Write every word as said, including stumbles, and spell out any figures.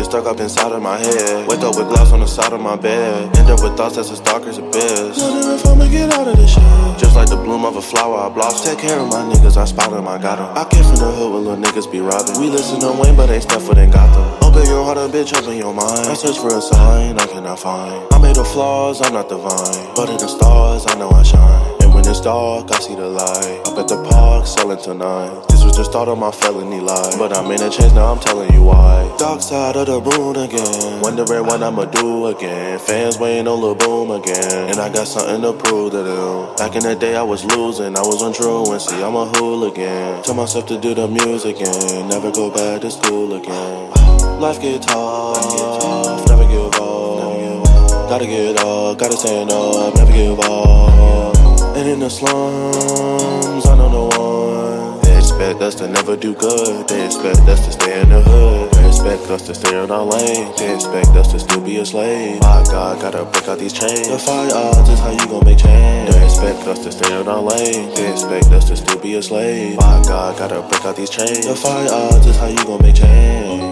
stuck up inside of my head. Wake up with glass on the side of my bed. End up with thoughts that's as dark as abyss. Wonder if I'ma get out of this shit. Just like the bloom of a flower, I blossom. Take care of my niggas, I spot them, I got them. I came from the hood where little niggas be robbing. We listen to Wayne, but ain't Stepford and Gotham. Open your heart up, bitch, open your mind. I search for a sign, I cannot find. I made of flaws, I'm not divine. But in the stars, I know I shine. And when it's dark, I see the light. Up at the park, selling tonight. This was the start of my felony life. But I'm in a change, now I'm telling you why. Dark side of the moon again. Wondering what I'ma do again. Fans waiting on Lil Boom again. And I got something to prove to them. Back in the day, I was losing, I was untrue. And see, I'm a hooligan. Tell myself to do the music again. Never go back to school again. Life get tough, never give up. Gotta get up, gotta stand up, never give up. And in the slums, I know no one. They expect us to never do good. They expect us to stay in the hood. They expect us to stay in our lane. They expect us to still be a slave. My God, gotta break out these chains. Defy odds is how you gon' make change. They expect us to stay in our lane. They expect us to still be a slave. My God, gotta break out these chains. Defy odds is how you gon' make change.